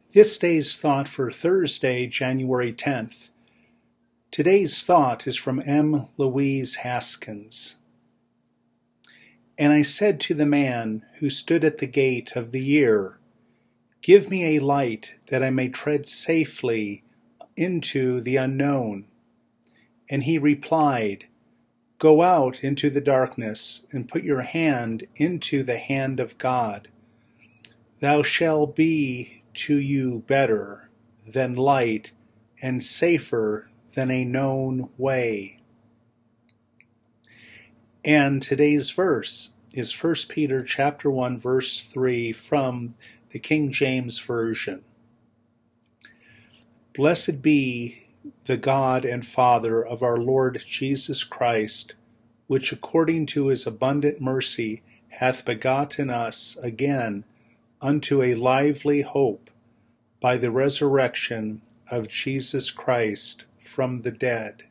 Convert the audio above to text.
This day's thought for Thursday, January 10th. Today's thought is from M. Louise Haskins. And I said to the man who stood at the gate of the year, "Give me a light that I may tread safely into the unknown." And he replied, "Go out into the darkness and put your hand into the hand of God. Thou shalt be to you better than light and safer than a known way." And today's verse is 1 Peter chapter 1 verse 3 from the King James Version. Blessed be the God and Father of our Lord Jesus Christ, which according to his abundant mercy hath begotten us again unto a lively hope by the resurrection of Jesus Christ from the dead.